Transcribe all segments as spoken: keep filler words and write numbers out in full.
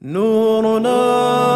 نورنا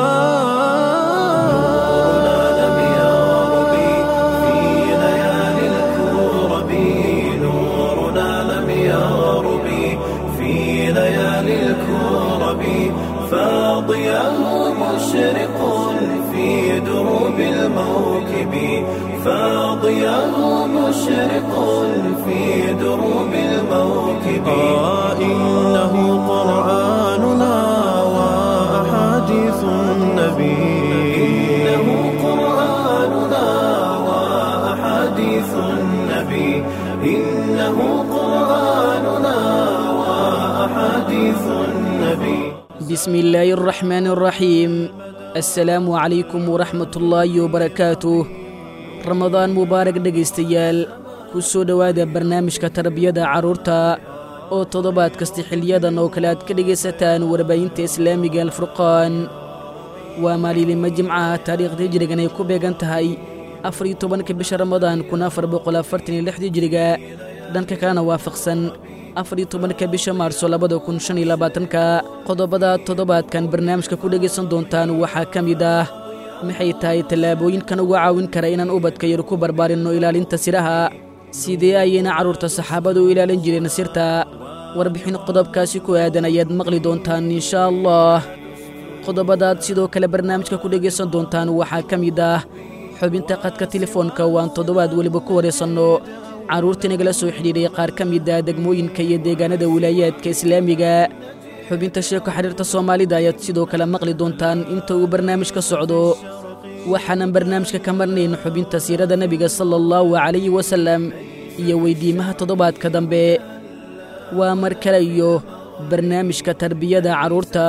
لم يغرب في ليالي الكرب نورنا لم يغرب في ليالي الكرب فاضياه مشرق في دروب الموكب فاضياه مشرق في دروب الموكب آه إنه قرآننا وأحاديث النبي إنه قرآننا وأحاديث النبي إنه قرآننا وأحاديث النبي بسم الله الرحمن الرحيم السلام عليكم ورحمة الله وبركاته رمضان مبارك dhegaystayaal ku soo dhawaada barnaamijka tarbiyada carruurta oo toddobaad kasta xiliyadan oo kale aad ka dhegaysataan warbaahinta islaamiga alfurqaan waa maalinimo jimcaha taariikhda hijrigan ay ku beegan tahay afar iyo tobanka bisha ramadaan kun afar boqol afartan iyo lix hijriga dhanka kalena waafaqsan afar iyo tobanka bisha maarso labada kun shan iyo labaatanka qodobada toddobaadkan barnaamijka ku dhegaysan doontaan waxaa ka mid ah maxay tahay tallaabooyinkan uga caawin kara inaan ubadka yar ku barbaarinno ilaalinta siraha sidee ayayna carruurta saxaabadu u ilaalin jireen sirta warbixin qodobkaasi ku aadan ayaad maqli doontaan inshaa allah qodobadaad sidoo kale barnaamijka ku dhegaysan doontaan waxaa ka mid ah xubinta qadka telefoonka waan toddobaad weliba ku waraysanno carruurta nagala soo xidhiidhay qaar ka mid ah degmooyinka iyo deegaanada wilaayaadka islaamiga xubinta sheeko xiriirta soomaalida ayaad sidoo kale maqli doontaan inta uu barnaamijka socdo waxaanan barnaamijka ka marnayn xubinta siirada nebiga sala allahu calayhi wasalam iyo weydiimaha toddobaadka dambe waa mar kale iyo barnaamijka tarbiyada carruurta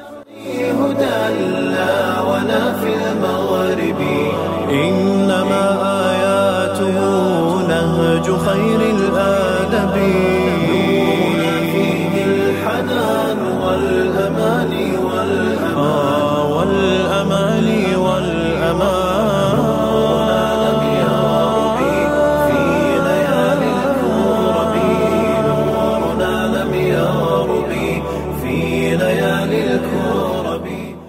إنما آياته نهج خير الآدب فيه الحنان والأمان والأمان والأمان والأمان لم يغرب في ليالي الكرب نورنا لم يغرب في ليالي الكرب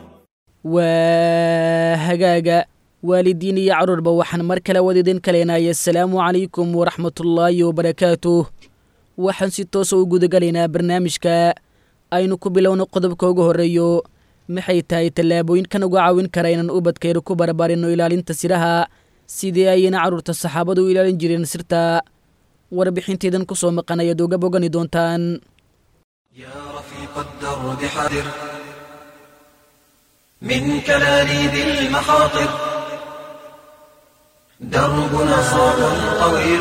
وهجاجة waalidiin iyo carruurba waxaan mar kale wadidin kaleenaya assalaamu calaykum waraxmatullaahi wabarakaatuh waxaan si toosa u gudagalaynaa barnaamijka aynu ku bilowno qodobka ugu horreeyo maxay tahay tallaabooyinkan uga caawin kara inaan ubadkayra ku barbaarinno ilaalinta siraha sidee ayayna carruurta saxaabadu u ilaalin jireen sirta warbixintaydan ku soo maqan ayaad uga bogani doontaan من كلاليب المخاطر دربنا صعب طويل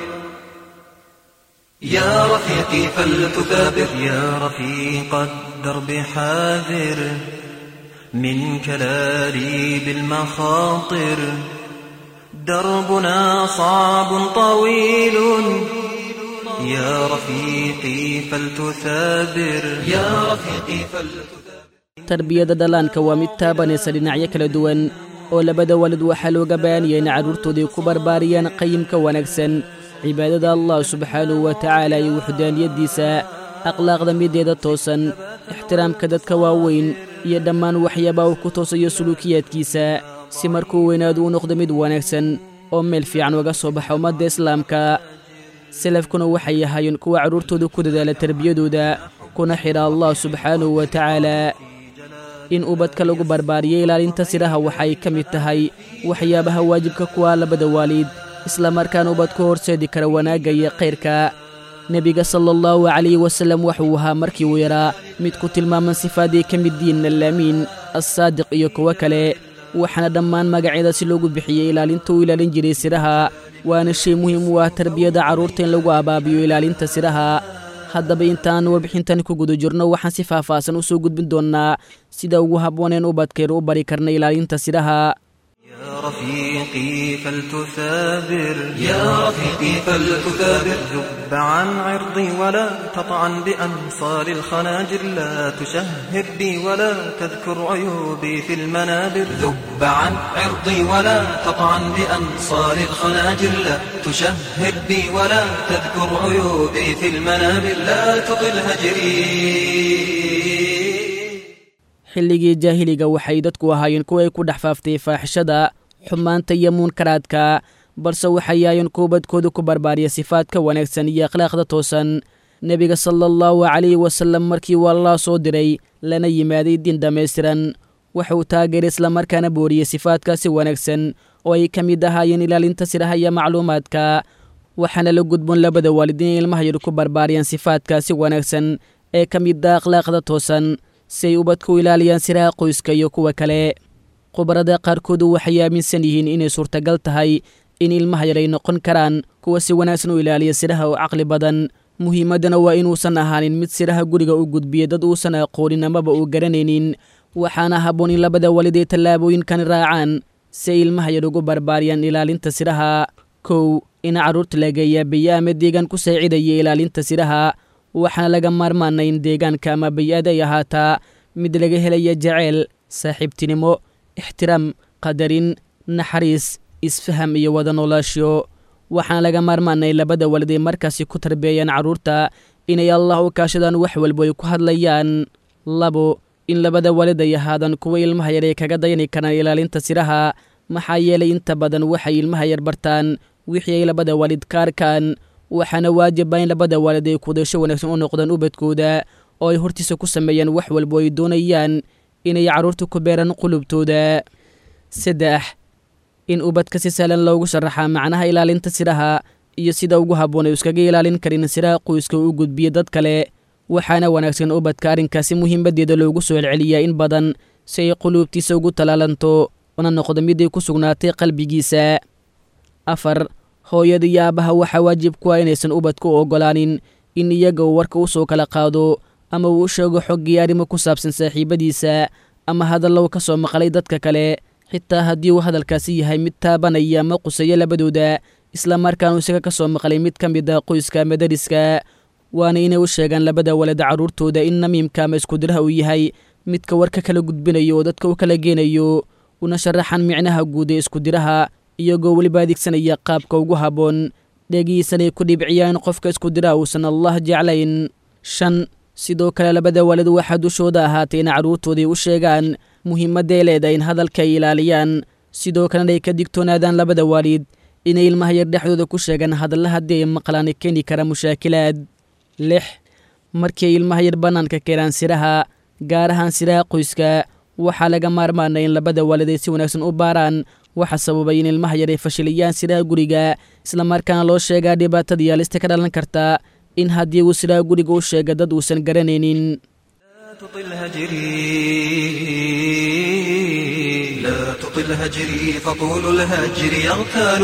يا رفيقي فلتثابر يا رفيق الدرب حاذر من كلاليب المخاطر دربنا صعب طويل يا رفيقي فلتثابر يا رفيقي فلتثابر tarbiyada dhallaanka waa mid taabanaysa dhinacyo kala duwan oo labada waalid waxaa looga baanaya in carruurtoodii ku barbaariyaan qayimka wanaagsan cibaadada allah subxaanahu wa tacaala iyo wuxdaaniyaddiisa akhlaaqda mideeda toosan ixtiraamka dadka waaweyn iyo dhammaan waxyaabaa uu ku toosayo suluukiyaadkiisa si markuu weynaadu u noqdo mid wanaagsan oo meel fiican uga soo baxa ummadda islaamka salafkuna waxay ahaayeen kuwa carruurtooda ku dadaala tarbiyadooda kuna xidha allah subxaanahu wa tacaala in ubadka lagu barbaariyo ilaalinta siraha waxay ka mid tahay waxyaabaha waajibka kuwa labada waalid isla markaana ubadku horseedi kara wanaagga iyo khayrka nebiga sala allahu calayhi wasalam wuxuu ahaa markii uu yaraa mid ku tilmaaman sifaadii ka mid diin allaamiin assaadiq iyo kuwo kale waxaana dhammaan magacyada si loogu bixiyey ilaalinta uu ilaalin jiray siraha waana shay muhiim u ah tarbiyada carruurta in lagu abaabiyo ilaalinta siraha haddaba intaan warbixintan ku guda jirno waxaan si faahfaahsan u soo gudbin doonnaa sida ugu habbooneen ubadkayra u bari karna ilaalinta siraha يا رفيقي فلتثابر يا رفيقي فلتثابر ذب عن عرضي ولا تطعن بأنصار الخناجر لا تشهر بي ولا تذكر عيوبي في المنابر ذب عن عرضي ولا تطعن بأنصار الخناجر لا تشهر بي ولا تذكر عيوبي في المنابر لا تطل هجري xilligii jaahiliga waxay dadku ahaayeen kuwa ay ku dhex faaftay faaxishada xumaanta iyo munkaraadka balse waxay yaayeen kuwa badkooda ku barbaariya sifaadka wanaagsan iyo akhlaaqda toosan nebiga sala allahu calayhi wasalam markii uu allah soo diray lana yimaaday diin dhammaystiran wuxuu taageeray islamarkaana booriyey sifaadkaasi wanaagsan oo ay ka mid ahaayeen ilaalinta siraha iyo macluumaadka waxaana la gudboon labada waalid inay ilmaha yar ku barbaariyaan sifaadkaasi wanaagsan ee ka mid ah akhlaaqda toosan si ay ubadka u ilaaliyaan siraha qoyska iyo kuwa kale khubarada qaarkoodu waxay aaminsan yihiin inay suurtagal tahay in ilmaha yar ay noqon karaan kuwa si wanaagsan u ilaaliya siraha oo caqli badan muhiimaddana waa inuusan ahaanin mid siraha guriga u gudbiya dad uusan aqoonin amaba uu garanaynin waxaana habboon in labada waalid ay tallaabooyinkan raacaan si ay ilmaha yar ugu barbaariyaan ilaalinta siraha kow in carruurta lageeyaa biyo ama deegaan ku saacidaya ilaalinta siraha waxaana laga maarmaanay in deegaanka ama bay-ada ay ahaataa mid laga helaya jaceyl saaxiibtinimo ixtiraam qadarin naxariis isfaham iyo wada noolaasho waxaana laga maarmaanay labada waalid ay markaasi ku tarbeeyaan carruurta inay allah u kaashadaan wax walbo ay ku hadlayaan labo in labada waalid ay ahaadaan kuwa ilmaha yar ay kaga dayani karaan ilaalinta siraha maxaa yeelay inta badan waxay ilmaha yar bartaan wixii ay labada waalid ka arkaan waxaana waajiba in labada waalid ay kudasho wanaagsan u noqdaan ubadkooda oo ay hortiisa ku sameeyaan wax walbo ay doonayaan inay carruurta ku beeraan qulubtooda saddex in ubadka si sahlan loogu sharaxaa macnaha ilaalinta siraha iyo sida ugu habboon ay iskaga ilaalin karin siraha qoyska u gudbiya dad kale waxaana wanaagsan ubadka arrinkaasi muhiimaddeeda loogu soo celceliyaa in badan si ay quluubtiisa ugu talaalanto una noqdo mid ay ku sugnaatay qalbigiisa afar hooyada iyo aabbaha waxaa waajib ku ah inaysan ubadka u oggolaanin in iyaga uu warka u soo kala qaado ama uu u sheego xoggii arrimo ku saabsan saaxiibadiisa ama hadallow ka soo maqlay dadka kale xitaa haddii uu hadalkaasi yahay mid taabanaya ama quseeya labadooda islamarkaanu isaga ka soo maqlay mid ka mid ah qoyska ama dariska waana inay u sheegaan labada walad carruurtooda in namiimka ama iskudiraha uu yahay midka warka kala gudbinayo oo dadka u kala geenayo una sharaxan micnaha guud ee iskudiraha iyagoo weliba adeegsanaya qaabka ugu habboon dhegiisanay ku dhibciyaan qofka iskudiraha uusan allah jeclayn shan sidoo kale labada waalid waxaa dushooda ahaatay in carruurtooday u sheegaan muhiimadday leedahay in hadalka ay ilaaliyaan sidoo kalena ay ka digtoonaadaan labada waalid inay ilmaha yar dhexdooda ku sheegaan hadalla haddii ay maqlaan keeni kara mushaakilaad lix markii ay ilmaha yar bannaanka keenaan siraha gaar ahaan siraha qoyska waxaa laga maarmaanay in labada waalid ay si wanaagsan u baaraan waxa sababay in ilmaha yar ay fashiliyaan siraha guriga islamarkaana loo sheegaa dhibaatadii halista ka dhalan karta in haddii uu siraha guriga u sheega dad uusan garanaynin لا تطل هجري فطول الهجر يغتال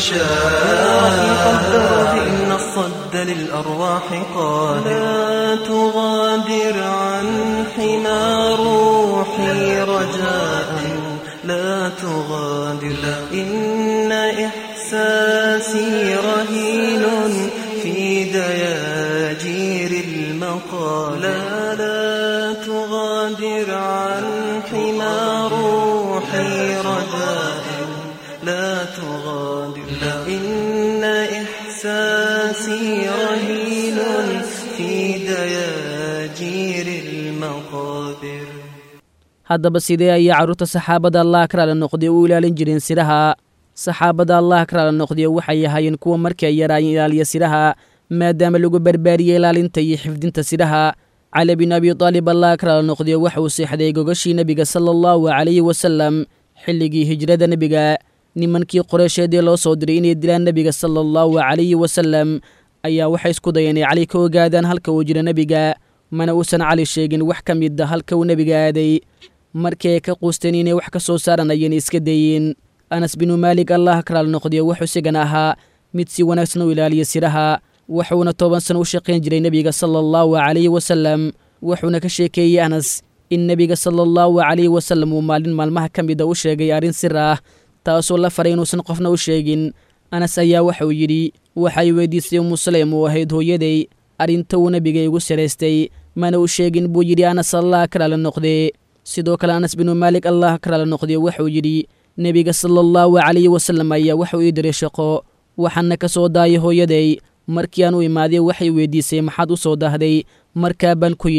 المشاعر إن الصد للأرواح قال لا تغادر عن حنا روحي رجاء لا تغادر إن إحساسي رهين في دياجير المقال لا تغادر عن حنا روحي رجاء لا تغادر إن إحساسي رهين في دياجير المقابر haddaba sidee ayay carruurta saxaabada allah karaala noqday u ilaalin jireen siraha saxaabada allah karaala noqday waxay ahaayeen kuwa markii ay yaraayeen ilaaliya siraha maadaama lagu barbaariyey ilaalinta iyo xifdinta siraha cali bin abi taalib allah karaala noqday waxa uu seexday gogashii nebiga sala allahu calayhi wasalam xilligii hijrada nebiga nimankii qoreysheedii loo soo diray inay dilaan nebiga sala allahu calayhi wasalam ayaa waxay isku dayeen inay cali ka ogaadaan halka uu jiro nebiga mana uusan cali sheegin wax ka mid a halka uu nebiga aaday markii ay ka quusteen inay wax ka soo saaranayeen iska dayeen anas binu maalik allah karaala noqday wuxuu isigana ahaa mid si wanaagsan u ilaaliya siraha wuxuuna toban sano u shaqayn jiray nebiga sala allahu calayhi wasalam wuxuuna ka sheekeeyey anas in nebiga sala allahu calayhi wasalam uu maalin maalmaha ka mid a u sheegay arrin sir ah taasoo la faray inuusan qofna u sheegin anas ayaa waxauu yidhi waxay weydiisay umu saleym uu ahayd hooyaday arrinta uu nebiga igu saraystay mana u sheegin buu yidhi anas allah karaala noqdee sidoo kale anas binu maalik allah karaala noqday wuxuu yidhi nebiga sala allahu calayhi wasalam ayaa waxuu ii diray shaqo waxaana ka soo daayay hooyaday markii aan u imaaday waxay weydiisay maxaad u soo daahday markaa baan ku yidhi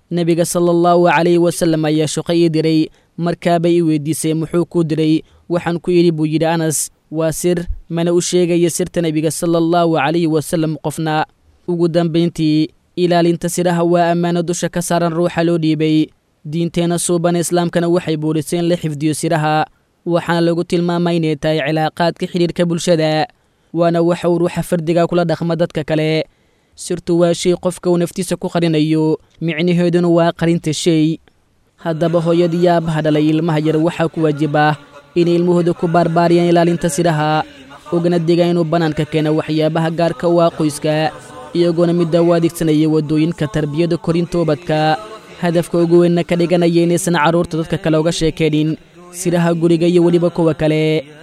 nebiga sala allahu calayhi wasalam ayaa shaqo ii diray markaabay i weydiisay muxuu kuu diray waxaan ku yidhi buu yidhi anas waa sir mana u sheegaya sirta nebiga sala allahu calayhi wasalam qofna ugu dambayntii ilaalinta siraha waa ammaano dusha ka saaran ruuxa loo dhiibay diinteenna suuban islaamkana waxay buurisay in la xifdiyo siraha waxaana lagu tilmaamay inay tahay cilaaqaadka xidhiirka bulshada waana waxa uu ruuxa fardiga kula dhaqma dadka kale sirtu waa shay qofka uu naftiisa ku qarinayo micnaheeduna waa qarinta shay haddaba hooyadii aabaha dhalay ilmaha yar waxaa ku waajibah inay ilmahooda ku baarbaariyaan ilaalinta siraha ogana diga inuu bannaanka keena waxyaabaha gaarka u ah qoyska iyagoona midda u adeegsanaya waddooyinka tarbiyada korinta ubadka hadafka ugu weynna ka dhiganaya inaysan carruurta dadka kale uga sheekeenin siraha guriga iyo weliba kuwa kale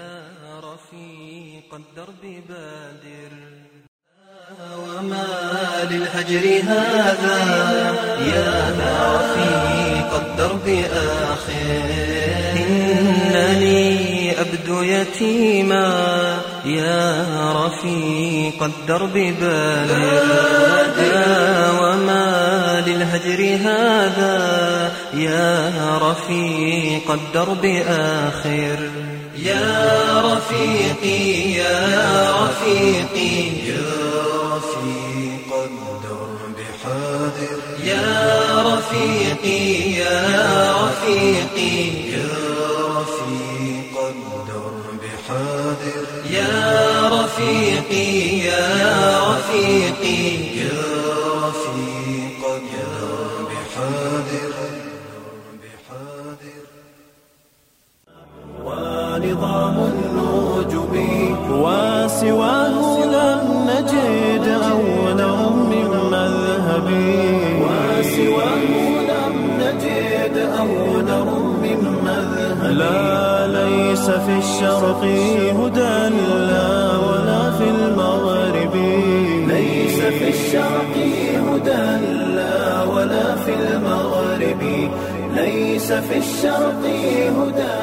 للهجر هذا يا رفيق الدرب آخر إنني أبدو يتيما يا رفيق الدرب بالغ وما للهجر هذا يا رفيق الدرب آخر يا رفيقي يا رفيقي يا رفيق الدرب حاضر يا رفيقي يا رفيقي يا رفيق الدرب حاضر يا رفيقي يا رفيقي يا رفيق الدرب حاضر ونظام النجوم وسواه لم نجد أولا من مذهبي وسواه لم نجد أولا من مذهبي لا ليس في الشرق هدى لا ولا في المغرب ليس في الشرق هدى لا ولا في المغرب ليس في الشرق هدى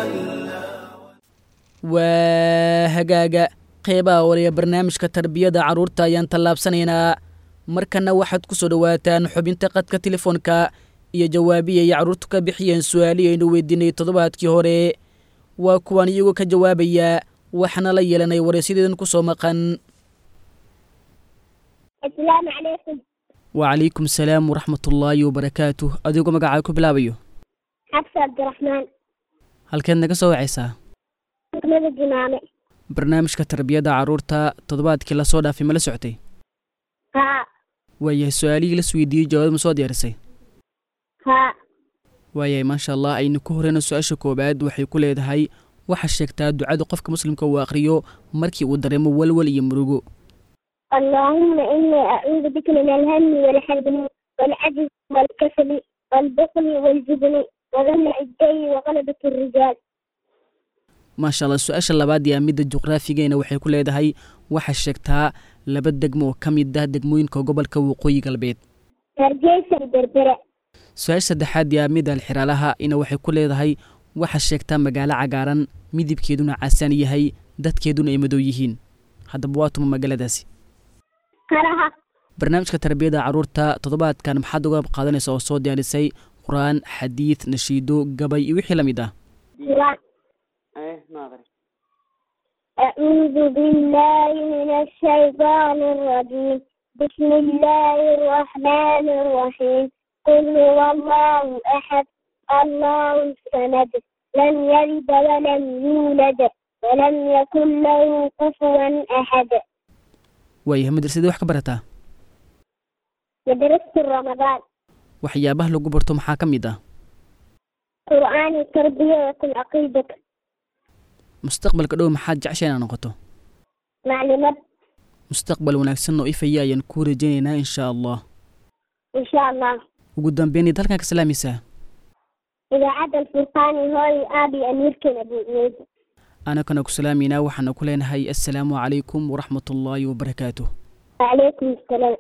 waa hagaaga qeybaha waliya barnaamijka tarbiyada carruurta ayaan tallaabsanaynaa markana waxaad ku soo dhowaataan xubinta qadka telefoonka iyo jawaabiya ay carruurtu ka bixiyeen su-aalihii aynu weydiinay toddobaadkii hore waa kuwaan iyagoo ka jawaabaya waxaana la yeelanay waraysiyadeedan ku soo maqan asalaamu calaykum wacalaykum salaam waraxmatullaahi wabarakaatuh adigoo magacaa ku bilaabayo xabsi cabdiraxmaan halkeed naga soo wacaysaa degmada jimaame barnaamijka tarbiyada carruurta toddobaadkii la soo dhaafay ma la socotay haa waayahay su-aalihii la isweydiiyey jawaab ma soo diyaarisay haa waayahay maasha allah aynu ku horeyno su-aasha koowaad waxay ku leedahay waxaa sheegtaa ducada qofka muslimka uu aqriyo markii uu dareemo walwal iyo murugo allaahumma innii acuudu bika min alhammi walxasni walcajzi walkasali walbukli waljubni wadamaci dayi waqalabati alrijaal maasha allah su-aasha labaad yaa midda juqraafigeena waxay ku leedahay waxaa sheegtaa laba degmo oo ka mid ah degmooyinka gobolka waqooyi galbeed hargeysa berbera su-aasha saddexaad yaa midda alxiraalaha ina waxay ku leedahay waxaa sheegtaa magaalo cagaaran midabkeeduna casaan yahay dadkeeduna ay madow yihiin haddaba waa tuma magaaladaasi qaraha barnaamijka tarbiyada carruurta toddobaadkan maxaad uga qaadanaysa oo soo diyaarisay qur-aan xadiid nashiido gabay iyo wixii la mid ah أعوذ بالله من الشيطان الرجيم بسم الله الرحمن الرحيم قل هو الله أحد الله الصمد لم يلد ولم يولد ولم يكن له كفوا أحد waayahay madrasadii wax ka barataa مدرسة رمضان waxyaabaha lagu barto maxaa ka mid ah قرآن التربية والعقيدة mustaqbalka dhow maxaad jecesha inaad noqoto معلومات mustaqbal wanaagsan oo ifaya ayaan kuu rajaynaynaa insha allah إن شاء الله ugu dambeynid halkaan ka salaamaysaa إذا عاد الفرقان هاي أبي أمير كان أبو إيد anakana ku salaameynaa waxaana ku leenahay assalaamu calaykum waraxmatullaahi wabarakaatuh وعليكم السلام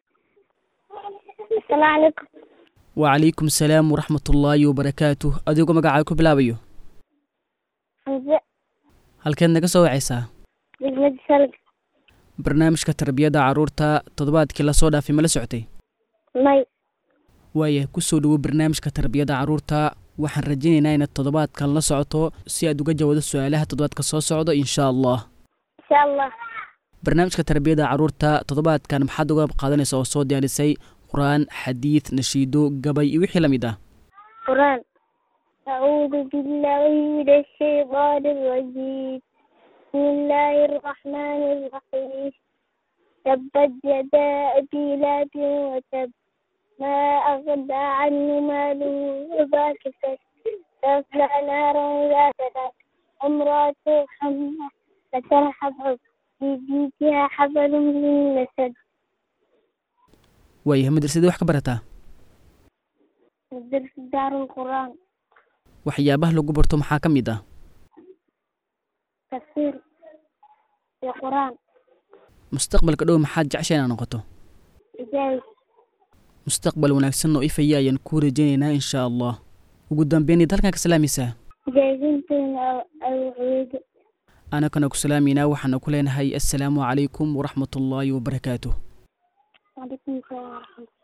السلام عليكم wacalaykum salaam waraxmatullaahi wabarakaatuh adigoo magacaa ku bilaabayo حمزة halkeed naga soo wacaysaa دجمة سلق barnaamijka tarbiyada carruurta toddobaadkii la soo dhaafay ma la socotay مي waayahay kusoo dhawo barnaamijka tarbiyada carruurta waxaan rajaynaynaa inaad toddobaadkan la socoto si aad uga jawaado su-aalaha toddobaadka soo socda insha allah insha allah. barnaamijka tarbiyada carruurta toddobaadkan maxaad uga qaadanaysa oo soo diyaarisay qur-aan xadiid nashiido gabay iyo wixii la mid ah قرآن. أعوذ بالله من الشيطان الرجيم. بسم الله الرحمن الرحيم. تبت يدا أبي لهب وتب ما أغنى عنه ماله وما كسب تصلى نارا ذات لهب امرأته حمالة الحطب في جيدها حبل من مسد. waayahay madrasadii wax ka barataa مدرسة دار القرآن. waxyaabaha lagu barto maxaa ka mid ah تفسير القرآن. mustaqbalka dhow maxaad jeceshay inaad noqoto إجازة. mustaqbal wanaagsan oo ifaya ayaan kuu rajaynaynaa insha allah ugu dambeyn id halkan ka salaamaysaa جايزين أو أو عيد. anakana ku salaamaynaa waxaana ku leenahay assalaamu calaykum waraxmatullaahi wabarakaatuh وعليكم السلام ورحمة الله.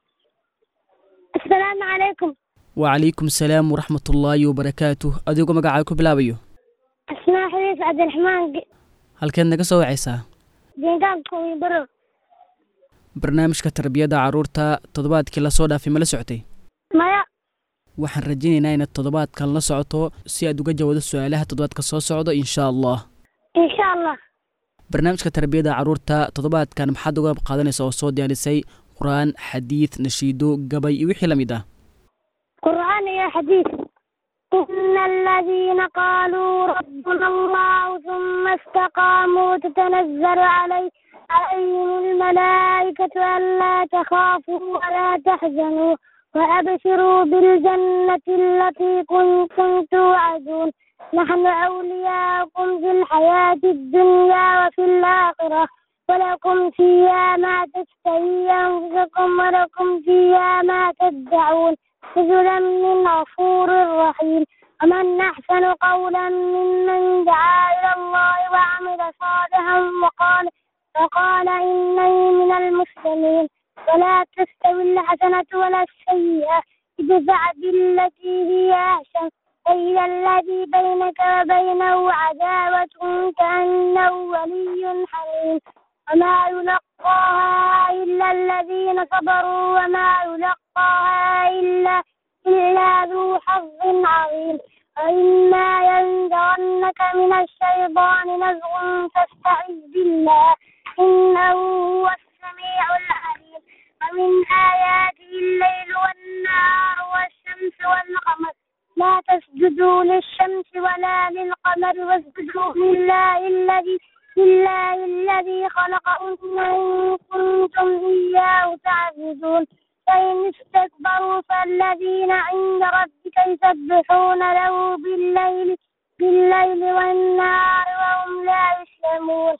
السلام عليكم. وعليكم السلام ورحمة الله وبركاته أديكو مقاعد كبلابيو أسماء حديث عبد الرحمن هل كان نقصوا عيسى جيدان كوي برو. barnaamijka tarbiyada carruurta toddobaadkii la soo dhaafay ma la socotay مايا. waxaan rajaynaynaa inaad toddobaadkan la socoto si aad uga jawaado su-aalaha toddobaadka soo socda insha allah إن شاء الله. barnaamijka tarbiyada carruurta toddobaadkan maxaad uga qaadanaysa oo soo diyaarisay qur-aan xadiid nashiido gabay iyo wixii la mid ah قرآن يا حديث. إن الذين قالوا ربنا الله ثم استقاموا تتنزل علي عليهم الملائكة ألا تخافوا ولا تحزنوا وأبشروا بالجنة التي كنتم توعدون نحن أولياؤكم في الحياة الدنيا وفي الآخرة ولكم فيها ما تشتهي أنفسكم ولكم فيها ما تدعون نزلا من غفور رحيم. ومن أحسن قولا ممن دعا إلى الله وعمل صالحا وقال وقال إنني من المسلمين. ولا تستوي الحسنة ولا السيئة ادفع بالتي هي أحسن فإذا الذي بينك وبينه عداوة كأنه ولي حميم. وما يلقاها إلا الذين صبروا وما يلقاها إلا إلا ذو حظ عظيم. وإما ينزغنك من الشيطان نزغ فاستعذ بالله إنه هو السميع العليم. ومن آياته الليل والنهار والشمس والقمر لا تسجدوا للشمس ولا للقمر واسجدوا لله الذي لله الذي خلقهن إن كنتم إياه تعبدون. فإن استكبروا فالذين عند ربك يسبحون له بالليل بالليل والنهار وهم لا يسلمون.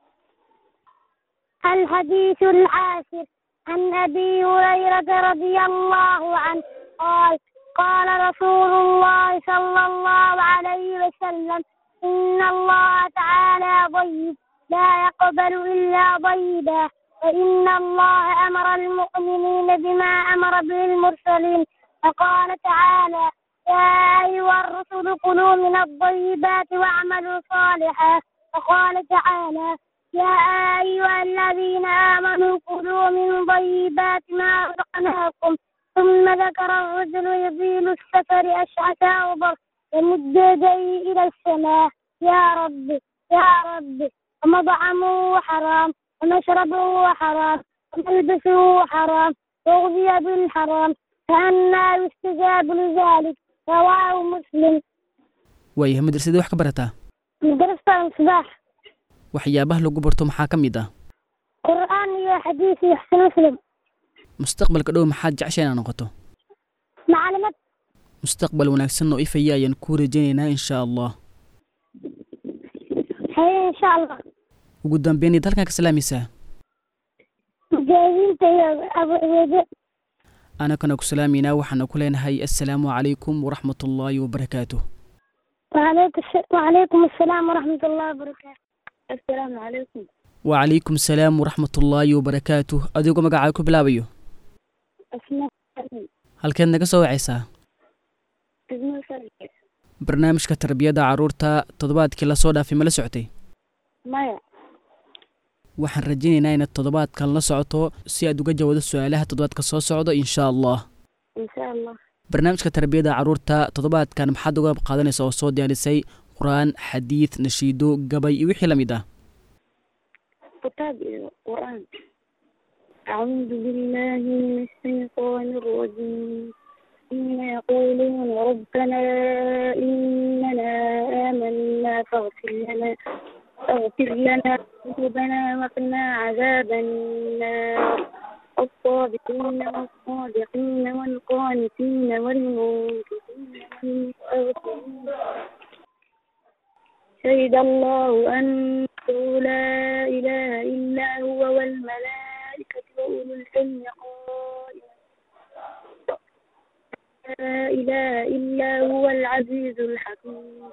الحديث العاشر. عن أبي هريرة رضي الله عنه قال قال رسول الله صلى الله عليه وسلم إن الله تعالى طيب لا يقبل إلا طيبا. فإن الله أمر المؤمنين بما أمر به المرسلين فقال تعالى يا أيها الرسل كلوا من الطيبات واعملوا صالحا. وقال تعالى يا أيها الذين آمنوا كلوا من طيبات ما رزقناكم. ثم ذكر الرجل يطيل السفر أشعث أغبر يمد يديه إلى السماء يا رب يا رب. ومطعمه حرام ومشربه حرام وملبسه حرام وغذي بالحرام فأنى يستجاب لذلك. رواه مسلم. waayahay madrasadii wax ka barataa مدرسة الصباح. waxyaabaha lagu barto maxaa ka mid ah قرآن يا حديث يحسن مسلم. mustaqbalka dhow maxaad jeceshay inaad noqoto معلمات. mustaqbal wanaagsan oo ifaya ayaan kuu rajaynaynaa insha allah هي إن شاء الله. ugu dambeyn id halkan ka salaamaysaa جايزين يا أبو عبيد. anakana ku salaamaynaa waxaana ku leenahay assalaamu calaykum waraxmatullaahi wabarakaatuh وعليكم الس- وعليكم السلام ورحمة الله وبركاته. السلام عليكم. وعليكم السلام ورحمة الله وبركاته أديكو مقاعد كبلابيو أسماء. halkeed naga soo wacaysaa degmada Saldhiga barnaamijka tarbiyada carruurta toddobaadkii la soo dhaafay ma la socotay maya waxaan rajaynaynaa inaad toddobaadkan la socoto si aad uga jawaabto su'aalaha toddobaadka soo socda insha Allah insha Allah barnaamijka tarbiyada carruurta toddobaadkan maxaad uga qaadanaysaa oo soo diyaarisay quraan xadiid nashiido gabay iyo wixii la mid ah كتاب القرآن أعوذ بالله من الشيطان الرجيم إن يقولون ربنا إننا آمنا فاغفر لنا فاغفر لنا ذنوبنا وقنا عذاب النار الصابرين والصادقين والقانتين والمنفقين والمستغفرين شهد الله أنه لا إله إلا هو والملائكة وأولو العلم قائما لا إله إلا هو العزيز الحكيم.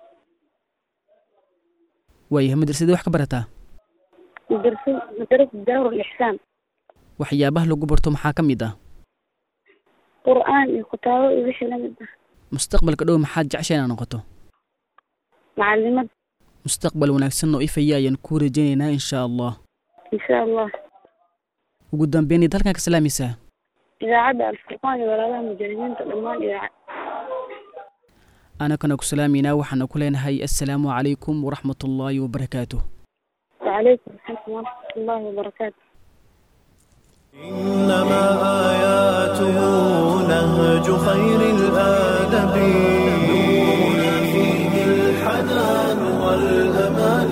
ويه مدرسة wax ka barataa مدرسة مدرسة دار الإحسان waxyaabaha lagu barto maxaa ka mid ah قرآن الكتاب وحي لمد mustaqbalka dhow maxaad jeceshahay inaad noqoto معلمة mustaqbal wanaagsan oo ifaya ayaan ku rajaynaynaa insha Allah إن شاء الله. ugu dambeyn dalkan ka salaamaysaa إذا عاد الفرقان ولا مجرمين تضمان إذا أنا كنا كسلامينا وحنا كلنا هاي السلام عليكم ورحمة الله وبركاته. وعليكم السلام ورحمة الله وبركاته. إنما آياته نهج خير الآدب نورنا فيه الحنان والأمان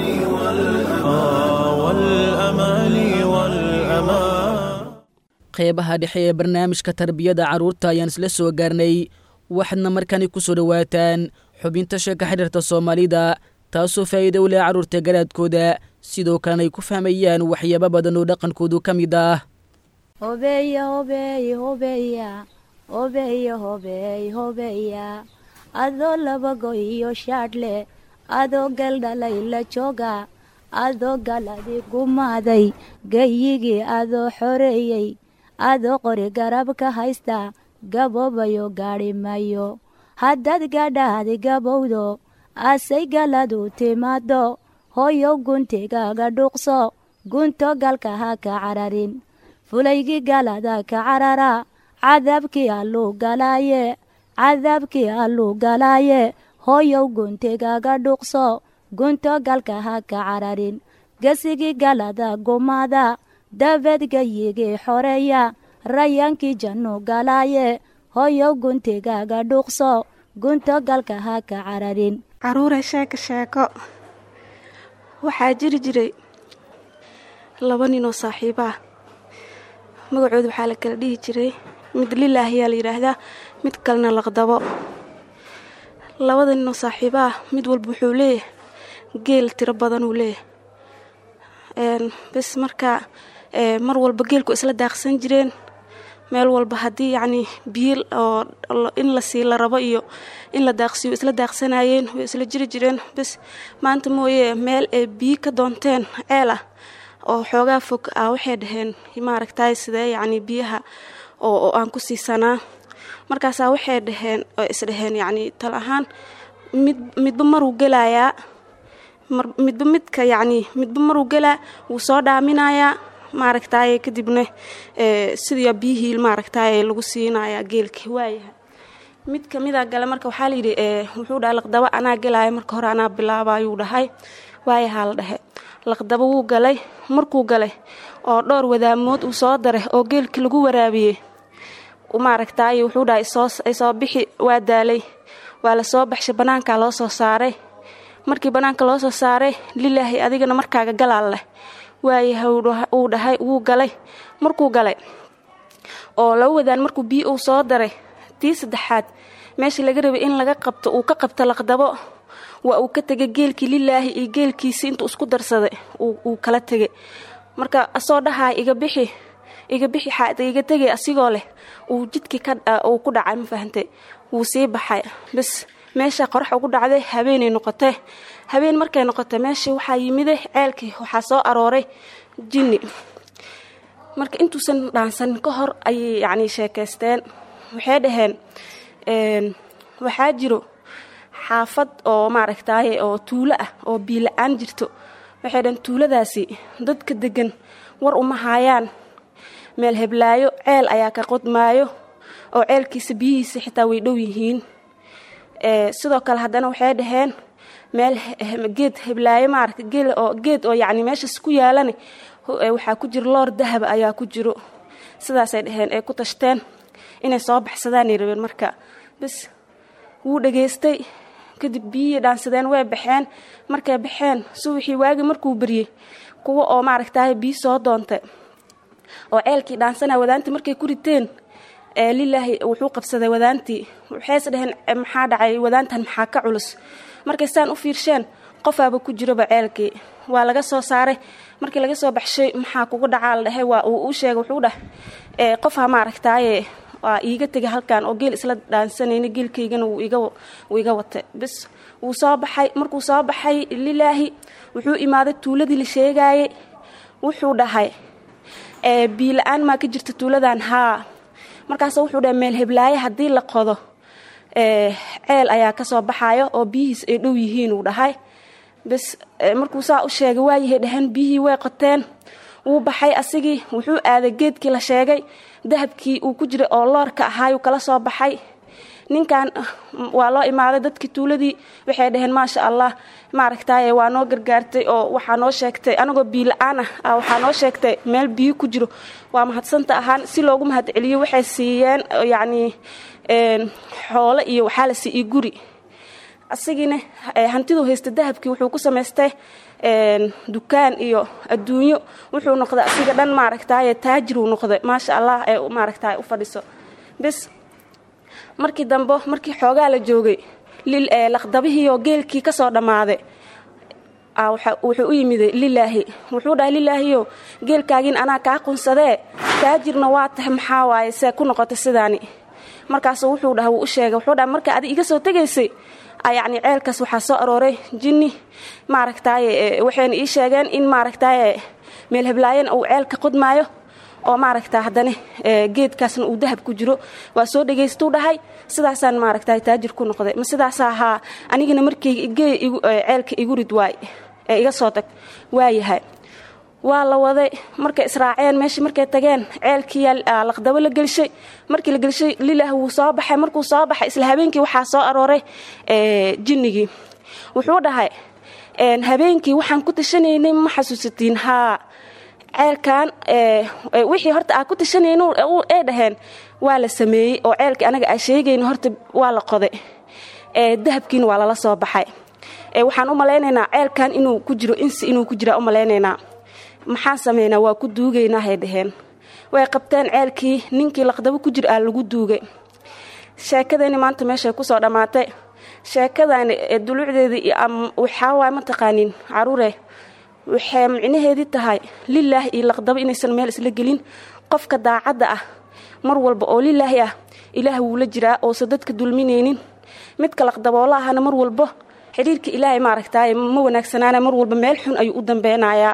والأمان والأمان. qeybaha dhexe ee barnaamijka tarbiyada carruurta ayaan isla soo gaarnay waxaadna markani ku soo dhawaataan xubinta sheeka xiriirta Soomaalida taasoo faa'iido u leh carruurta garaadkooda sidoo kalena ay ku fahmayaan waxyaabo badan oo dhaqankoodu ka mid ah hobeya hobeya hobeya hobeya hobeya hobeya adoo laba go'iyo shaadhle adoo galdhalay la jooga adoo galadi gumaaday gayigii adoo xoreeyey adoo qori garab ka haysta gaboobayo gaadhi mayo haddaad gadhaadi gabowdo asay galadu timaado hooyow guntigaaga dhuuqso gunto galka ha ka cararin fulaygii galada ka carara cadaabkii alluu galaaye cadaabkii alluu galaaye hooyow guntigaaga dhuuqso gunto galka ha ka cararin gesigii galada gumaada dabeed gayigii xoreeya rayaankii jannu galaaye hooyow guntigaaga dhuuqso gunto galka ha ka cararin caruure sheeko sheeko waxaa jiri jiray laba ninoo saaxiibo ah magacooda waxaa la kala dhihi jiray mid lilaah ayaa la yidhaahdaa mid kalena laqdabo labada ninoo saaxiibo ah mid walba wuxuu leeyahay geel tiro badan uu leeyahay bes markaa mar walba geelku isla daaqsan jireen meel walba haddii yacni biyo oo in la sii la rabo iyo in la daaqsiyo isla daaqsanayeen way isla jiri jireen bes maanta mooye meel ay biyo ka doonteen ceel ah oo xoogaa fog ah waxay dhaheen maaragtay sidee yacni biyaha oo aan ku siisanaa markaasaa waxay dhaheen oo isdhaheen yacni tal ahaan mid midba maruu gelayaa midba midka yacni midba maruu gelaa wuu soo dhaaminayaa maaragtay kadibna ee sidii biyihii maaragtay lagu siinayaa geelkii waayahay mid kamida gala marka waxaa la yiri ee wuxuu dhahay laqdaba anaa galay marka hore anaa bilaabayuu dhahay waayaha la dhahay laqdaba wuu galay markuu galay oo dhowr wadaamood uu soo daray oo geelkii lagu waraabiyay u maaragtay wuxuu dhahay soo ay soo bixi waa daalay waa la soo baxshay banaanka loo soo saaray markii banaanka loo soo saaray lilaahi adigana markaaga galaal leh waayahay uu dhahay wuu galay markuu galay oo la wadaan markuu biyo uu soo daray tii saddexaad meeshii laga rabay in laga qabto uu ka qabto laqdabo waa uu ka tagay geelkii lilaahi iyo geelkiisi intuu isku darsaday uu kala tagay marka asoo dhahay iga bixi iga bixi xaad iga tagay asigoo leh uu jidkii ka uu ku dhacay ma fahantay wuu sii baxay bas meesha qorax ugu dhacday habeenay noqotay habeen markay noqotay meeshii waxaa yimid ceelkii waxaa soo arooray jinni marka intuusan dhaansan ka hor ay yacni sheekaysteen waxay dhaheen waxaa jiro xaafad oo maaragtaaye oo tuulo ah oo biila-aan jirto. waxay dhaheen tuuladaasi dadka degan war uma haayaan, meel heblaayo ceel ayaa ka qodmaayo oo ceelkiisa biyihiisa xitaa way dhow yihiin. sidoo kale haddana waxay dhaheen meel geed heblaayo maaragta geel oo geed oo yacni meeshaas ku yaalane waxaa ku jiro loor dahab ayaa ku jiro. sidaasay dhaheen ay ku tashteen inay soo baxsadaanay rabeen. marka bas wuu dhageystay, kadib biyihii dhaansadeen way baxeen. markay baxeen subaxii waagi markuu baryey kuwa oo maaragtaaye biyi soo doontay oo ceelkii dhaansana wadaantii markay ku riteen lilaahi wuxuu qabsaday wadaantii. waxays dhaheen maxaa dhacay wadaantan maxaa ka culus. markay saan u fiirsheen qofaaba ku jiroba ceelkii waa laga soo saaray. markii laga soo baxshay maxaa kugu dhacaa la dhahay waa uu u sheegay. wuxuu dhah qofha maaragtaaye waa iiga tegay halkan oo geel isla dhaansanayna geelkaygana wuu iga wuu iga watay. bas wuu soo baxay. markuu soo baxay lilaahi wuxuu imaaday tuuladii la sheegaayay. wuxuu dhahay biila-aan maa ka jirta tuuladan haa. markaas wuxuu dhahay meel heblaaye haddii la qodo ceel ayaa ka soo baxayo oo biyihiis ay dhow yihiin uu dhahay. bas markuu saa u sheegay waayahay dhaheen biyihii way qoteen. wuu baxay asigii wuxuu aaday geedkii la sheegay, dahabkii uu ku jiray oo loorka ahaayuu kala soo baxay. ninkan waa loo imaaday dadkii tuuladii waxay dhaheen maasha allah maaragtaaye waa noo gargaartay oo waxaa noo sheegtay anagoo biila-aan ah waxaa noo sheegtay meel biyo ku jiro, waa mahadsanta ahaan. si loogu mahad celiyo waxay siiyeen yacni xoolo iyo waxaa la siiyey guri. asigiina hantiduu haysta dahabkii wuxuu ku samaystay dukaan iyo adduunyo. wuxuu noqday asiga dhan maaragtaaye taajiruu noqday maasha allah ee maaragtaaye u fadhiso. bas markii dambe markii xoogaa la joogay laqdabihii oo geelkii ka soo dhammaaday wuxuu u yimiday lilaahi. wuxuu dhahay lilaahiyo geelkaagiin anaa kaa qunsadee taajirna waa tahay maxaa waaye see ku noqotay sidaani. markaasuu wuxuu dhahay wuu u sheegay. wuxuu dhahay marka adi iga soo tegaysay yacni ceelkaas waxaa soo arooray jinni maaragtaaye waxayna ii sheegeen in maaragtaaye meel heblaayana uu ceel ka qodmaayo oo maaragtaa haddana geedkaasna uu dahab ku jiro. waa soo dhegaystuu dhahay sidaasaan maaragtaaye taajir ku noqday. ma sidaasa ahaa anigana markay ceelka igu rid waay ee iga soo tag waayahay. waa la waday. markay israaceen meeshii markay tageen ceelkii laqdabo la gelshay. markii la gelshay lilaah wuu soo baxay. markuu soo baxay isla habeenkii waxaa soo arooray jinnigii. wuxuu dhahay habeenkii waxaan ku tashanaynay ma xasuusatiin haa ceelkan wixii horta aa ku tashanayno ay dhaheen waa la sameeyey oo ceelkii anaga aa sheegayno horta waa la qoday. dahabkiina waa lala soo baxay. waxaan u malaynaynaa ceelkan inuu ku jiro insi inuu ku jiraa u malaynaynaa. maxaan samaynaa waa ku duugaynaa hay dhaheen. way qabteen ceelkii ninkii laqdabo ku jira aa lagu duugay. sheekadani maanta meeshay ku soo dhammaatay. sheekadani dulucdeedii waxaa waay ma taqaanin caruure waxay micnaheedii tahay lilaahi iyo laqdabo inaysan meel isla gelin. qofka daacadda ah mar walba oo lilaahi ah ilaah wuu la jiraa oosan dadka dulminaynin. midka laqdaboola ahana mar walba xiriirka ilaahay maaragtaaye ma wanaagsanaana mar walba meel xun ayuu u dambeynayaa.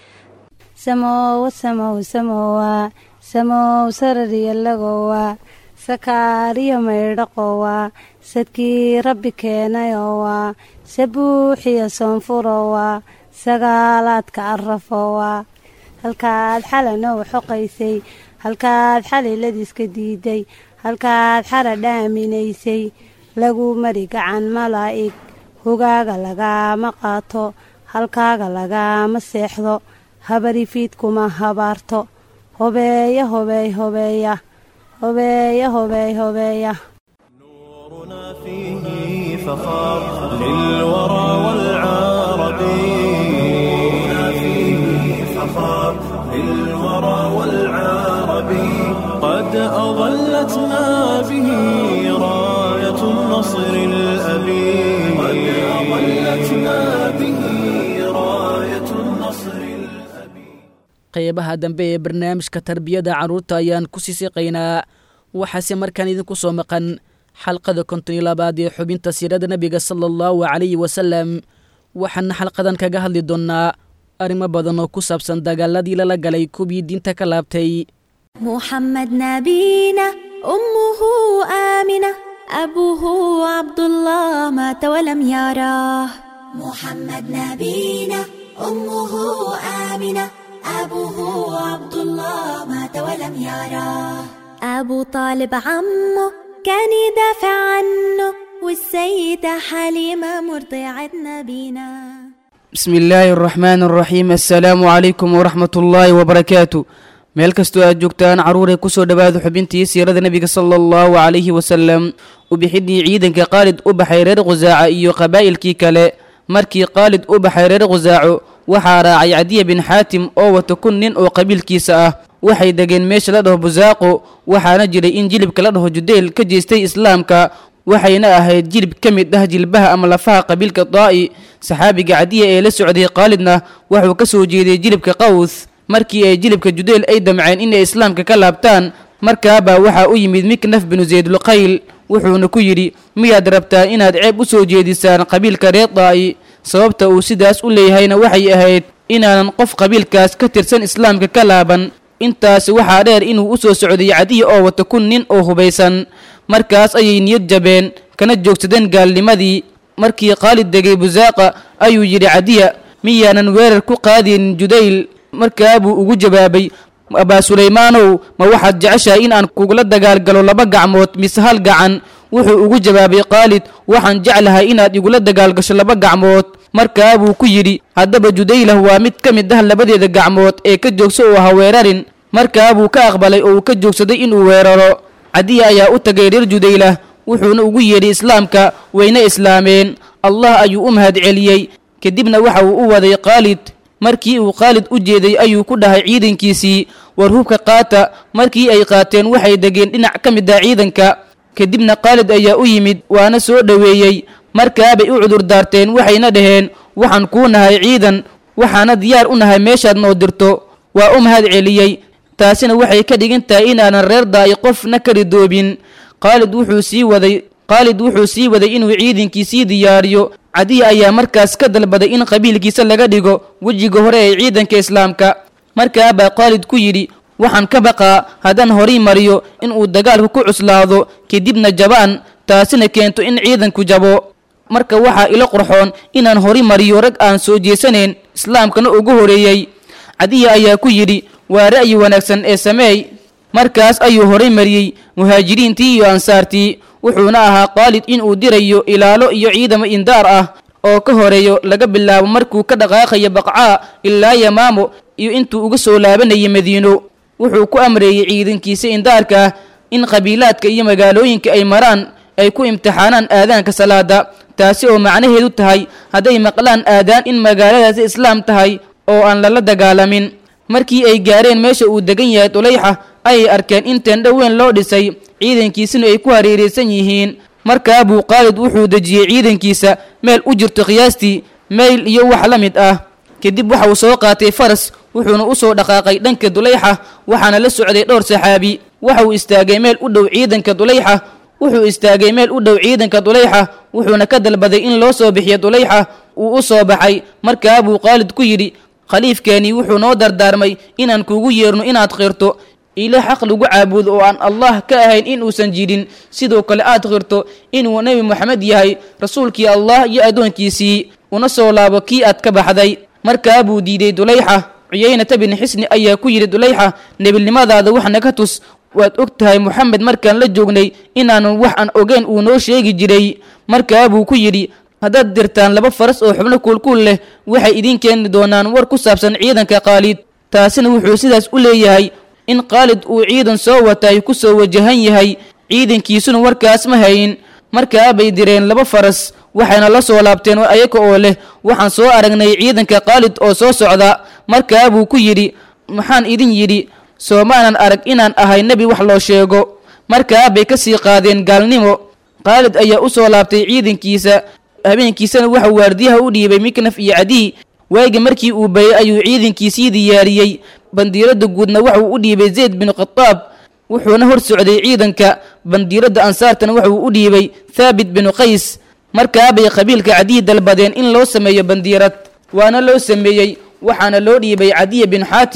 samowa samow samowa samow sarariyalagowa sakaariyo maydhaqowa sadkii rabbi keenayowa sabuuxiyo soonfurowa sagaalaadka arafowa halkaad xalanoo xoqaysay halkaad xaliladiiska diiday halkaad xara dhaaminaysay lagu mari gacan malaa'ig hogaaga lagaama qaato halkaaga lagaama seexdo habari fiidkuma habaarto hobeeya hobeey hobeeya hobeeya hobeey hobeeya نورنا فيه فخار للورى والعربي نورنا فيه فخار للورى والعربي قد أظلتنا به راية النصر الأبي قد أظلتنا به راية النصر الأبي qaybaha dambe ee barnaamijka tarbiyada carruurta ayaan ku sii siqaynaa. waxaase markaan idinku soo maqan xalqada konton iyo labaad ee xubinta siirada nebiga sala allahu calayhi wasalam. waxaana xalqadan kaga hadli doonnaa arrimo badan oo ku saabsan dagaaladii lala galay kuwii diinta ka laabtay محمد نبينا أمه آمنة أبوه عبد الله مات ولم يراه. محمد نبينا أمه آمنة أبوه عبد الله مات ولم يراه. أبو طالب عمه كان يدافع عنه والسيدة حليمة مرضعة نبينا. بسم الله الرحمن الرحيم. السلام عليكم ورحمة الله وبركاته. meel kastoo aad joogtaan carruuray ku soo dhowaada xubintii siirada nebiga sala allahu calayhi wasalam u bixidii ciidanka qaalid u baxay reer khusaaca iyo qabaa'ilkii kale. markii qaalid u baxay reer khusaaco waxaa raacay cadiya bin xaatim oo wata kun nin oo qabiilkiisa ah. waxay degeen meesha la dhaho busaaqo, waxaana jiray in jilibka la dhaho judeyl ka jeestay islaamka, waxayna ahayd jilib ka mid ah jilbaha ama lafaha qabiilka daa'i. saxaabiga cadiya ee la socday qaalidna wuxuu ka soo jeeday jilibka qaws. markii ay jilibka judeyl ay damceen inay islaamka ka laabtaan, markaabaa waxaa u yimid miknaf binu zaydulqayl, wuxuuna ku yidhi miyaad rabtaan inaad ceeb u soo jeedisaan qabiilka reer daa'i? sababta uu sidaas u leeyahayna waxay ahayd inaanan qof qabiilkaas ka tirsan islaamka ka laaban. intaasi waxaa dheer inuu u soo socday cadiya oo wata kun nin oo hubaysan. markaas ayay niyad jabeen kana joogsadeen gaalnimadii. markii qaalid degay busaaqa ayuu yidhi cadiya miyaanan weerar ku qaadaynin judeyl? markaa buu ugu jawaabay abaa sulaymaanow, ma waxaad jeceshahay in aan kugula dagaalgalo laba gacmood mise hal gacan? wuxuu ugu jawaabay qaalid waxaan jeclahay inaad igula dagaalgasho laba gacmood. markaa buu ku yidhi haddaba judeylah waa mid ka mid ah labadeeda gacmood ee ka joogso oo ha weerarin. markaa buu ka aqbalay oo uu ka joogsaday inuu weeraro. cadiya ayaa u tagay reer judeylah wuxuuna ugu yeedhay islaamka, wayna islaameen. allah ayuu u mahad celiyey. kadibna waxa uu u waday qaalid. markii uu qaalid u jeeday ayuu ku dhahay ciidankiisii war hubka qaata. markii ay qaateen waxay degeen dhinac ka mid ah ciidanka. kadibna qaalid ayaa u yimid waana soo dhoweeyey. markaabay u cudur daarteen waxayna dhaheen waxaan kuu nahay ciidan, waxaana diyaar u nahay meeshaad noo dirto. waa u mahad celiyey. taasina waxay ka dhigan tahay inaanan reer daa'i qofna ka ridoobin. qaalid wuxuu sii waday qaalid wuxuu sii waday inuu ciidankiisii diyaariyo. cadiya ayaa markaas ka dalbaday in qabiilkiisa laga dhigo wejiga hore ee ciidanka islaamka. markaabaa qaalid ku yidhi waxaan ka baqaa haddaan horay mariyo inuu dagaalku ku cuslaado kadibna jabaan, taasina keento in ciidanku jabo. marka waxaa ila qorxoon inaan horay mariyo rag aan soo jeesanayn islaamkana ugu horeeyey. cadiya ayaa ku yidhi waa ra'yi wanaagsan ee sameey. markaas ayuu horay mariyey muhaajiriintii iyo ansaartii. wuxuuna ahaa qaalid inuu dirayo ilaalo iyo ciidamo indaar ah oo ka horeeyo laga bilaabo markuu ka dhaqaaqayo baqcaa ilaa yamaamo iyo intuu uga soo laabanayay madiino. wuxuu ku amreeyey ciidankiisa indaarka ah in qabiilaadka iyo magaalooyinka ay maraan ay ku imtixaanaan aadaanka salaada, taasi oo macnaheedu tahay hadday maqlaan aadaan in magaaladaasi islaam tahay oo aan lala dagaalamin. markii ay gaareen meesha uu degan yahay dulayxa ayay arkeen in teendho weyn loo dhisay, ciidankiisuna ay ku hareeraysan yihiin. markaa buu qaalid wuxuu dejiyey ciidankiisa meel u jirto qiyaastii mayl iyo wax la mid ah. kadib waxa uu soo qaatay faras wuxuuna u soo dhaqaaqay dhanka dulayxa, waxaana la socday dhowr saxaabi. waxa uu istaagay meel u dhow ciidanka dulayxa wuxuu istaagay meel u dhow ciidanka dulayxa wuxuuna ka dalbaday in loo soo bixiyo dulayxa. uu u soo baxay. markaa buu qaalid ku yidhi khaliifkeeni wuxuu noo dardaarmay inaan kuugu yeerno inaad qirto ilaah xaq lagu caabudo oo aan allah ka ahayn in uusan jirin, sidoo kale aad qirto inuu nebi moxamed yahay rasuulkii allah iyo addoonkiisii, una soo laabo kii aad ka baxday. markaa buu diiday dulayxa. cuyaynata bin xisni ayaa ku yidhi dulayxa nebinimadaada wax naga tus, waad og tahay moxamed markaan la joognay inaanan wax aan ogeyn uu noo sheegi jiray. markaa buu ku yidhi haddaad dirtaan laba faras oo xubno kuulkuul leh waxay idiin keeni doonaan war ku saabsan ciidanka qaalid. taasina wuxuu sidaas u leeyahay in qaalid uu ciidan soo watay ku soo wajahan yahay, ciidankiisuna warkaas ma hayn. markaabay direen laba faras waxayna la soo laabteen ayaga oo leh waxaan soo aragnay ciidanka qaalid oo soo socda. markaa buu ku yidhi maxaan idin yidhi soo maanan arag inaan ahay nebi wax loo sheego? markaabay ka sii qaadeen gaalnimo. qaalid ayaa u soo laabtay ciidankiisa. habeenkiisana waxau waardiyaha u dhiibay miknaf iyo cadiy. waagi markii uu bayay ayuu ciidankiisii diyaariyey. bandiirada guudna waxuu u dhiibay zayd bin khataab, wuxuuna hor socday ciidanka. bandiirada ansaartana waxuu u dhiibay thaabit binu qays. markaabay qabiilka cadiy dalbadeen in loo sameeyo bandiirad, waana loo sameeyey. waxaana loo dhiibay cadiya bin xaatim.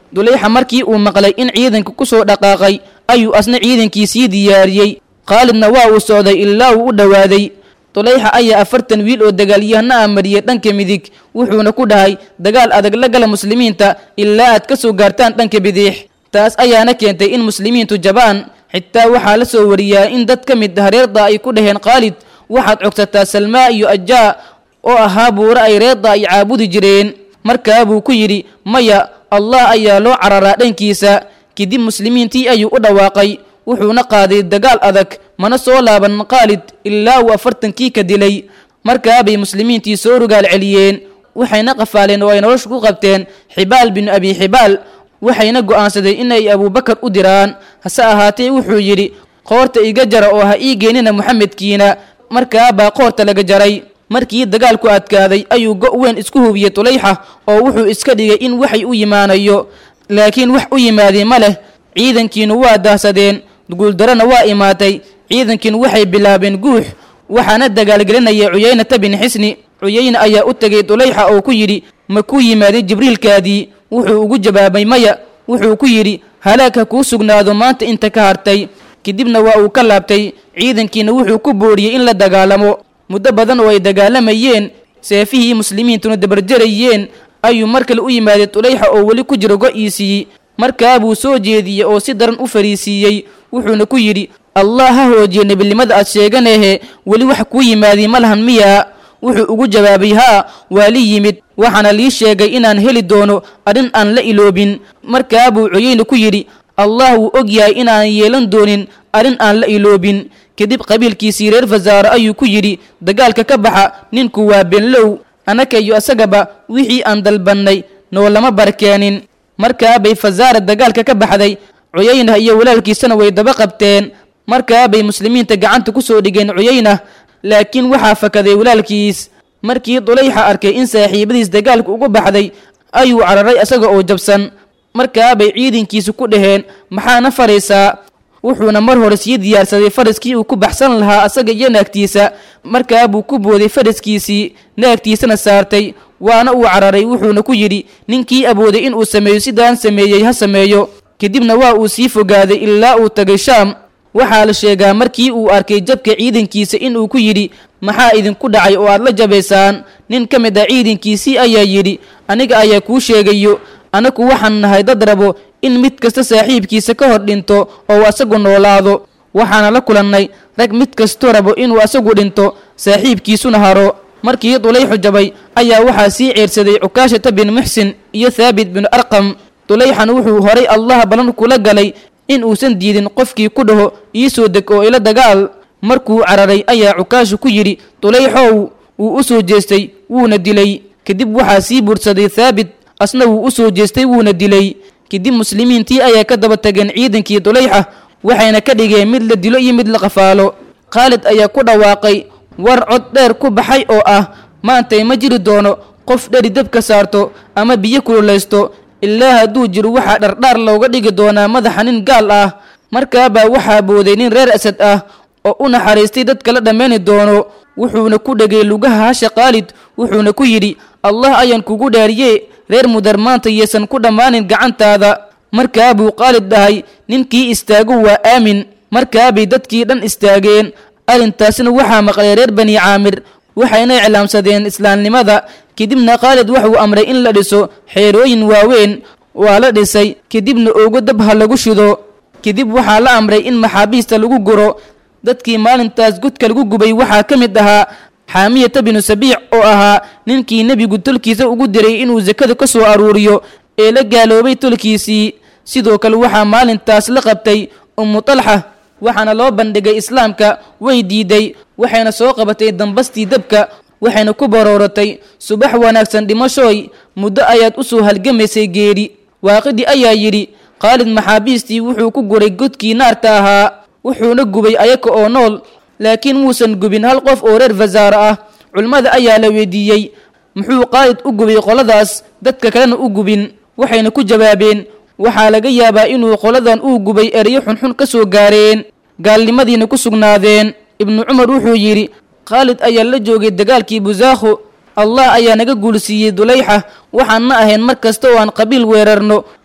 dulayxa markii uu maqlay in ciidanka ku soo dhaqaaqay ayuu asna ciidankii sii diyaariyey khaalidna waa uu socday ilaa uu u dhowaaday dulayxa ayaa afartan wiil oo dagaalyahana ah mariyey dhanka midig wuxuuna ku dhahay dagaal adag la gala muslimiinta ilaa aad ka soo gaartaan dhanka bidix taas ayaana keentay in muslimiintu jabaan xitaa waxaa la soo wariyaa in dad ka mid ah reerda ay ku dhaheen khaalid waxaad cogsataa salmaa iyo ajaa oo ahaa buuro ay reerda ay caabudi jireen markaa buu ku yidhi maya allah ayaa loo cararaa dhankiisa kadib muslimiintii ayuu u dhawaaqay wuxuuna qaaday dagaal adag mana soo laaban khaalid ilaa uu afartankii ka dilay markaabay muslimiintii soo rogaal celiyeen waxayna qafaaleen oo ay nolosha ku qabteen xibaal binu abi xibaal waxayna go'aansadeen inay abuubakar u diraan hase ahaatee wuxuu yidhi qoorta iga jara oo ha ii geenina muxamedkiina markaabaa qoorta laga jaray markii dagaalku adkaaday ayuu go' weyn isku hubiyey dulayxa oo wuxuu iska dhigay in waxay u yimaanayo laakiin wax u yimaadey ma leh ciidankiinu waa daahsadeen guuldarana waa imaatay ciidankiinu waxay bilaabeen guux waxaana dagaalgelinayay cuyaynata bin xisni cuyayna ayaa u tegay dulayxa oo ku yidhi ma ku yimaaday jibriilkaadii wuxuu ugu jawaabay maya wuxuu ku yidhi halaag ha kuu sugnaado maanta inta ka hartay kadibna waa uu ka laabtay ciidankiina wuxuu ku booriyey in la dagaalamo muddo badan oo ay dagaalamayeen seefihii muslimiintuna dabarjarayeen ayuu mar kale u yimaaday dulayxa oo weli ku jiro go'iisii markaa buu soo jeediyey oo si daran u fariisiiyey wuxuuna ku yidhi allah ha hoojiyo nebinimada aad sheeganehe weli wax kuu yimaadiy ma lahan miyaa wuxuu ugu jawaabay haa waa li yimid waxaana lii sheegay inaan heli doono arrin aan la iloobin markaa buu cuyayna ku yidhi allah wuu og yahay inaan yeelan doonin arrin aan la iloobin kadib qabiilkiisii reer fasaaro ayuu ku yidhi dagaalka ka baxa ninku waa benlow annaka iyo asagaba wixii aan dalbannay noo lama barkeenin markaabay fasaara dagaalka ka baxday cuyaynah iyo walaalkiisana way daba qabteen markaabay muslimiinta gacanta ku soo dhigeen cuyaynah laakiin waxaa fakaday walaalkiis markii dulayxa arkay in saaxiibadiis dagaalka ugu baxday ayuu cararay asaga oo jabsan markaabay ciidankiisu ku dhaheen maxaana faraysaa wuxuuna mar hore sii diyaarsaday faraskii uu ku baxsan lahaa asaga iyo naagtiisa markaabuu ku booday faraskiisii naagtiisana saartay waana uu cararay wuxuuna ku yidhi ninkii abooday inuu sameeyo sidaan sameeyey ha sameeyo kadibna waa uu sii fogaaday ilaa uu tagay shaam waxaa la sheegaa markii uu arkay jabka ciidankiisa inuu ku yidhi maxaa idinku dhacay oo aad la jabaysaan nin ka mid ah ciidankiisii ayaa yidhi aniga ayaa kuu sheegayo anaku waxaan nahay dad rabo in mid kasta saaxiibkiisa ka hor dhinto oo asagu noolaado waxaana la kulannay rag mid kastoo rabo inuu asagu dhinto saaxiibkiisuna haro markii dulayxu jabay ayaa waxaa sii ceersaday cukaashata bin muxsin iyo thaabit binu arqam dulayxan wuxuu horay allah balan kula galay in uusan diidin qofkii ku dhaho ii soo deg oo ila dagaal markuu cararay ayaa cukaashu ku yidhi dulayxow wuu u soo jeestay wuuna dilay kadib waxaa sii buursaday thaabit asna wuu u soo jeestay wuuna dilay kadib muslimiintii ayaa ka daba tageen ciidankii dulayxa waxayna ka dhigeen mid la dilo iyo mid la qafaalo khaalid ayaa ku dhawaaqay war cod dheer ku baxay oo ah maantay ma jiri doono qof dheri dabka saarto ama biyo kululaysto ilaa hadduu jiro waxaa dhardhaar looga dhigi doonaa madaxa nin gaal ah markaabaa waxaa booday nin reer asad ah oo u naxariistay dadka la dhammayni doono wuxuuna ku dhegay lugaha hasha khaalid wuxuuna ku yidhi allah ayaan kugu dhaariye reer mudar maanta yeesan ku dhammaanin gacantaada markaabuu khaalid dhahay ninkii istaagu waa aamin markaabay dadkii dhan istaageen arrintaasna waxaa maqlay reer bani caamir waxayna iclaamsadeen islaamnimada kadibna khaalid wuxuu amray in la dhiso xeerooyin waaweyn waa la dhisay kadibna oogo dab ha lagu shido kadib waxaa la amray in maxaabiista lagu guro dadkii maalintaas godka lagu gubay waxaa ka mid ahaa xaamiyata binu sabiic oo ahaa ninkii nebigu tolkiisa ugu diray inuu sakada ka soo aruuriyo ee la gaaloobay tolkiisii sidoo kale waxaa maalintaas la qabtay ummu talxa waxaana loo bandhigay islaamka way diiday waxayna soo qabatay dambastii dabka waxayna ku barooratay subax wanaagsan dhimashooy muddo ayaad u soo halgamaysay geeri waaqidii ayaa yidhi khaalid maxaabiistii wuxuu ku guray godkii naarta ahaa wuxuuna gubay ayaka oo nool laakiin muusan gubin hal qof oo reer fasaaro ah culimmada ayaa la weydiiyey muxuu khaalid u gubay qoladaas dadka kalena u gubin waxayna ku jawaabeen waxaa laga yaabaa inuu qoladan uu gubay erayo xunxun ka soo gaareen gaalnimadiina ku sugnaadeen ibnu cumar wuxuu yidhi khaalid ayaa la joogay dagaalkii busaakho allah ayaa naga guulsiiyey dulayxa waxaan ma ahayn mar kasta oo aan qabiil weerarno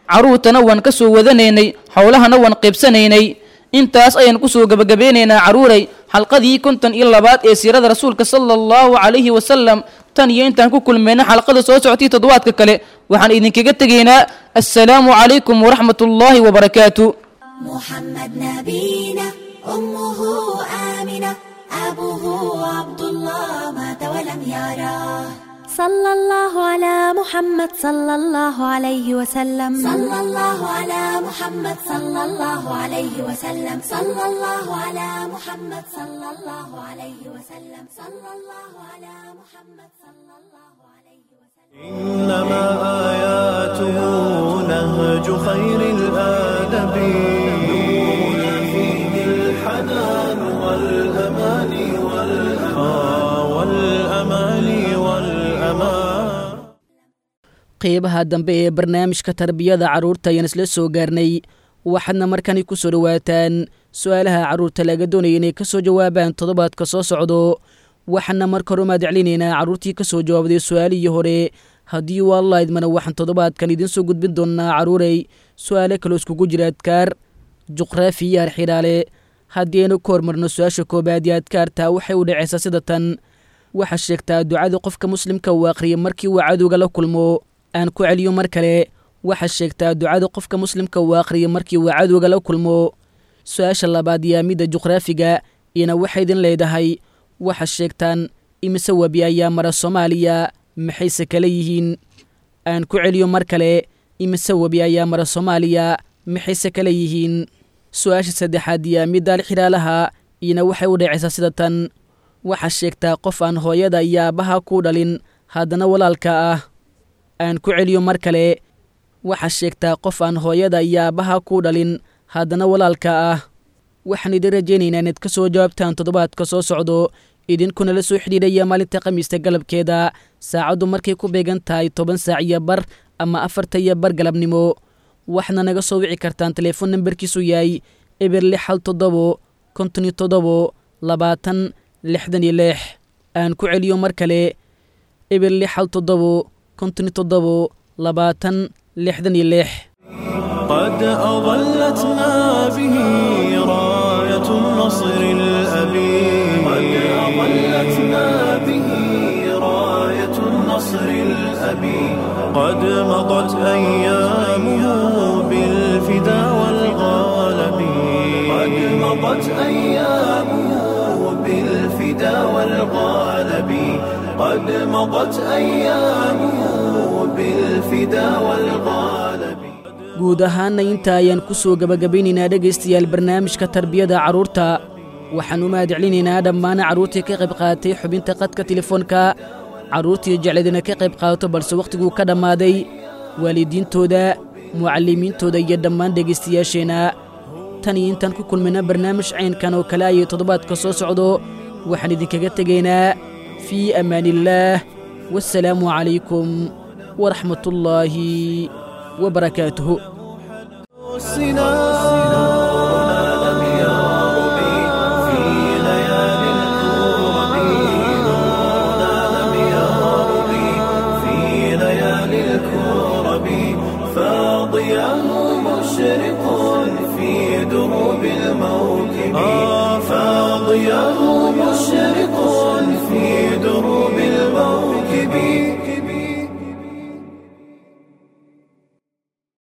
carruurtana waan ka soo wadanaynay howlahana waan qaybsanaynay intaas ayaan ku soo gebagabeynaynaa carruuray xalqadii konton iyo labaad ee siirada rasuulka sala allahu calayhi wasalam tan iyo intaan ku kulmayna xalqada soo socotay toddobaadka kale waxaan idinkaga tegaynaa assalaamu calaykum waraxmat ullaahi wabarakaatu محمد نبينا أمه آمنة أبوه عبد الله مات ولم يراه صلى الله على محمد صلى الله عليه وسلم صلى الله على محمد صلى الله عليه وسلم صلى الله على محمد صلى الله عليه وسلم صلى الله على محمد صلى الله عليه وسلم إنما آياته نهج خير الآدب نورنا فيه الحنان والأمان والأمان والأمان qeybaha dambe ee barnaamijka tarbiyada carruurta ayaan isla soo gaarnay waxaadna markani ku soo dhowaataan su-aalaha carruurta laga doonaya inay ka soo jawaabaan toddobaadka soo socdo waxaana marka hore umaadcelinaynaa carruurtii ka soo jawaabday su-aalihii hore haddii uu allah idmana waxaan toddobaadkan idiin soo gudbin doonnaa carruuray su-aale kaloo iskugu jira adkaar juqraafi iyo arxidhaale haddii aynu ka hormarno su-aasha koobaad iyo adkaarta waxay u dhacaysaa sida tan waxaa sheegtaa ducada qofka muslimka uu aqriya markii uu cadowga la kulmo aan ku celiyo mar kale waxaa sheegtaa ducada qofka muslimka uu aqriya markii uu cadowga la kulmo su-aasha labaad yaa midda juqraafiga iyana waxay idin leedahay waxaa sheegtaan imise webi ayaa mara soomaaliya maxayse kala yihiin aan ku celiyo mar kale imise webi ayaa mara soomaaliya maxayse kala yihiin su-aasha saddexaad yaa midda alxidhaalaha iyana waxay u dhacaysaa sida tan waxaa sheegtaa qof aan hooyada iyo aabbaha ku dhalin haddana walaalka ah aan ku celiyo mar kale waxaa sheegtaa qof aan hooyada iyo aabbaha ku dhalin haddana walaalka ah waxaan idin rajaynaynaa inaad ka soo jawaabtaan toddobaadka soo socdo idinkuna la soo xidhiidhaya maalinta khamiista galabkeeda saacaddu markay ku beegan tahay toban saac iyo bar ama afarta iyo bar galabnimo waxaadna naga soo wici kartaan teleefon nambarkiisu yahay eber lix hal toddobo konton iyo toddobo labaatan lixdan iyo lix aan ku celiyo mar kale eber lix hal toddobo konton iyo toddobo labaatan lixdan iyo lix قد أظلتنا به راية النصر الأبي قد أظلتنا به راية النصر الأبي قد مضت أيامه بالفدا والغالب قد مضت أيامه بالفدا والغالب قد مضت أيامه بالفدا والغالب guud ahaanna inta ayaan ku soo gebagabaynaynaa dhegaystayaal barnaamijka tarbiyada carruurta waxaan u mahadcelinaynaa dhammaan carruurtii ka qayb qaadatay xubinta qadka telefoonka carruurtii jecladina ka qayb qaadato balse wakhtiguu ka dhammaaday waalidiintooda mucallimiintooda iyo dhammaan dhegaystayaasheenna tan iyo intaan ku kulmayna barnaamij caynkan oo kale ayay toddobaadka soo socdo waxaan idinkaga tegaynaa fii amaaniillaah wassalaamu calaykum waraxmatullaahi وبركاته فاضياه مشرق في دروب الموكب فاضياه مشرق